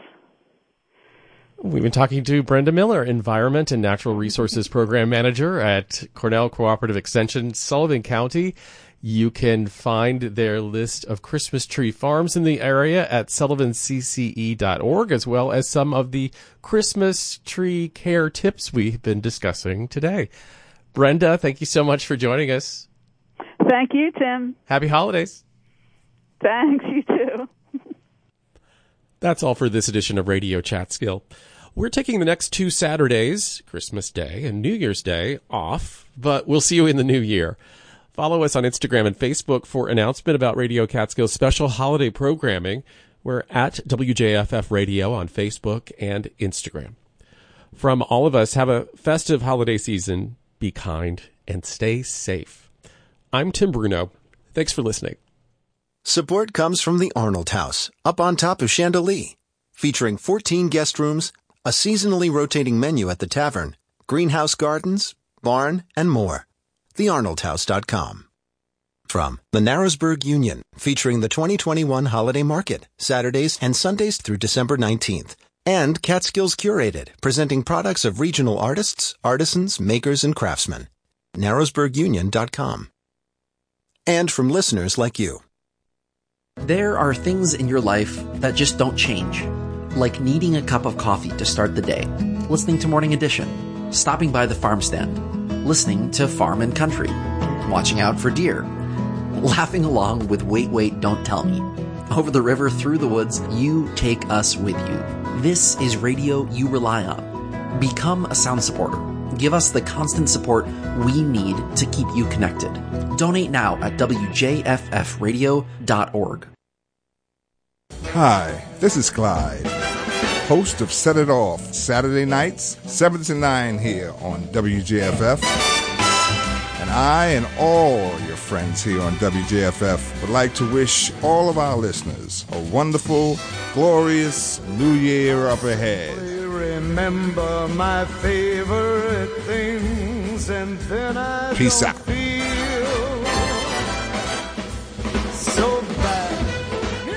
We've been talking to Brenda Miller, Environment and Natural Resources Program Manager at Cornell Cooperative Extension, Sullivan County. You can find their list of Christmas tree farms in the area at sullivan c c e dot org, as well as some of the Christmas tree care tips we've been discussing today. Brenda, thank you so much for joining us. Thank you, Tim. Happy holidays. Thanks, you too. That's all for this edition of Radio Chatskill. We're taking the next two Saturdays, Christmas Day and New Year's Day, off, but we'll see you in the new year. Follow us on Instagram and Facebook for announcement about Radio Catskill's special holiday programming. We're at W J F F Radio on Facebook and Instagram. From all of us, have a festive holiday season, be kind, and stay safe. I'm Tim Bruno. Thanks for listening. Support comes from the Arnold House, up on top of Chandelier, featuring fourteen guest rooms, a seasonally rotating menu at the tavern, greenhouse gardens, barn, and more. the arnold house dot com. From the Narrowsburg Union, featuring the twenty twenty-one Holiday Market, Saturdays and Sundays through December nineteenth. And Catskills Curated, presenting products of regional artists, artisans, makers, and craftsmen. narrowsburg union dot com. And from listeners like you. There are things in your life that just don't change. Like needing a cup of coffee to start the day, listening to Morning Edition, stopping by the farm stand, listening to Farm and Country, watching out for deer, laughing along with Wait, Wait, Don't Tell Me. Over the river, through the woods, you take us with you. This is radio you rely on. Become a sound supporter. Give us the constant support we need to keep you connected. Donate now at w j f f radio dot org. Hi, this is Clyde, host of Set It Off, Saturday nights, seven to nine here on W J F F. And I and all your friends here on W J F F would like to wish all of our listeners a wonderful, glorious new year up ahead. Remember my favorite things, and then I Peace out. feel so bad.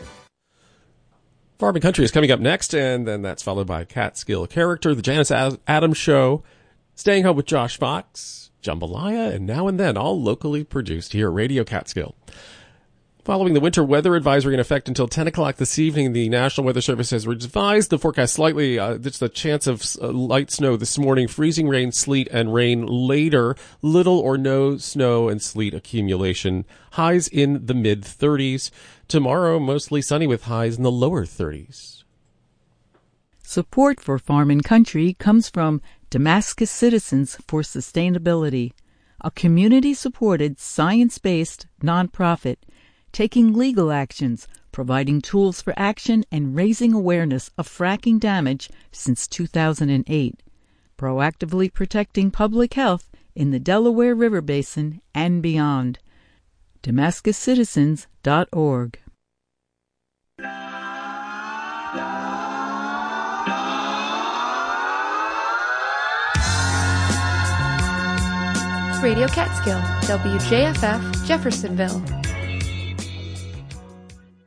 Farm and Country is coming up next, and then that's followed by Catskill Character, The Janice Adams Show, Staying Home with Josh Fox, Jambalaya, and Now and Then, all locally produced here at Radio Catskill. Following the winter weather advisory in effect until ten o'clock this evening, the National Weather Service has revised the forecast slightly. Uh, there's a chance of uh, light snow this morning, freezing rain, sleet, and rain later. Little or no snow and sleet accumulation. Highs in the mid thirties. Tomorrow, mostly sunny with highs in the lower thirties. Support for Farm and Country comes from Damascus Citizens for Sustainability, a community-supported, science-based nonprofit taking legal actions, providing tools for action and raising awareness of fracking damage since two thousand eight, proactively protecting public health in the Delaware River Basin and beyond. Damascus Citizens dot org. Radio Catskill, W J F F, Jeffersonville.